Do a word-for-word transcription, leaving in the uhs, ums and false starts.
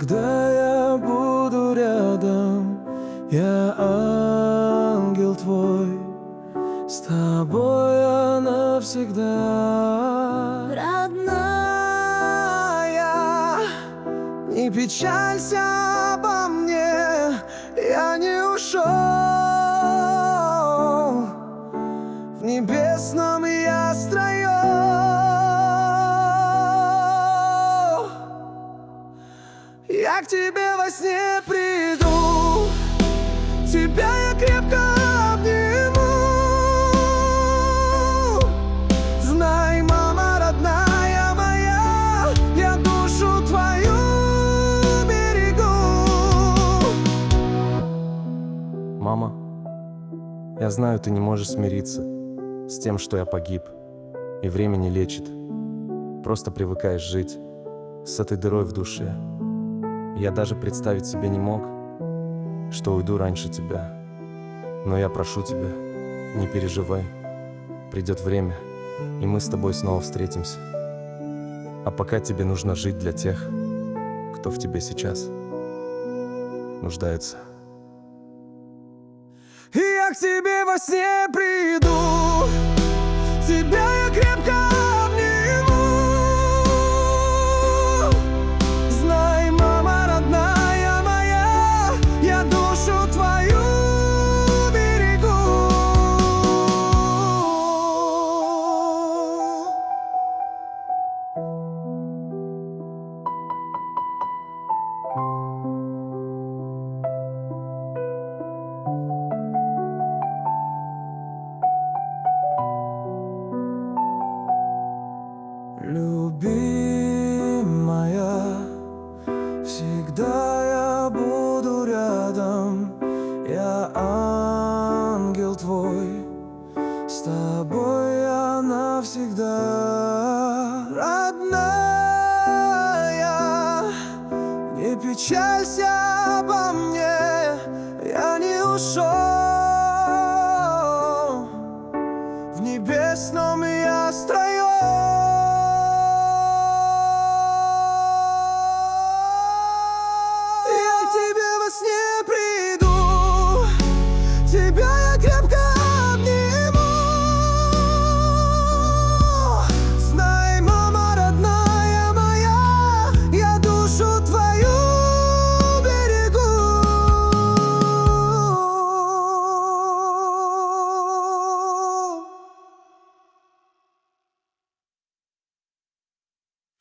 Когда я буду рядом, я ангел твой, с тобой я навсегда. Родная, не печалься обо мне, я не ушел. В небесном я строю. Я к тебе во сне приду, тебя я крепко обниму. Знай, мама родная моя, я душу твою берегу. Мама, я знаю, ты не можешь смириться с тем, что я погиб, и время не лечит. Просто привыкаешь жить с этой дырой в душе. Я даже представить себе не мог, что уйду раньше тебя. Но я прошу тебя, не переживай. Придет время, и мы с тобой снова встретимся. А пока тебе нужно жить для тех, кто в тебе сейчас нуждается. И я к тебе во сне приду, тебя я крепко обниму. Знай, мама родная моя, я душу твою берегу. Люби